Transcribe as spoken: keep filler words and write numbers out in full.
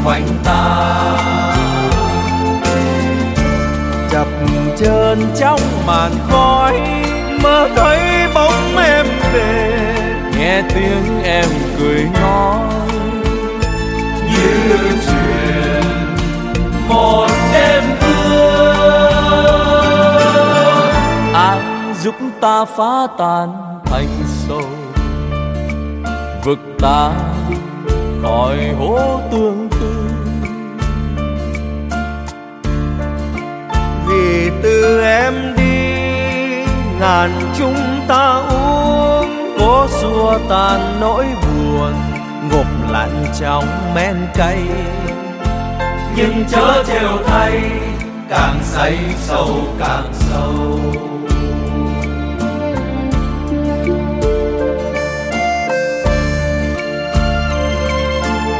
quanh ta. Chập chờn trong màn khói, mơ thấy bóng em về, nghe tiếng em cười nói như chuyện một đêm ước. ai giúp ta phá tan thành sâu, vực ta khỏi hố tương tư. Vì từ em đi ngàn chúng ta uống, cố xua tan nỗi buồn ngộp lạnh trong men cay. Nhưng chớ trêu thay, càng say sâu càng sâu.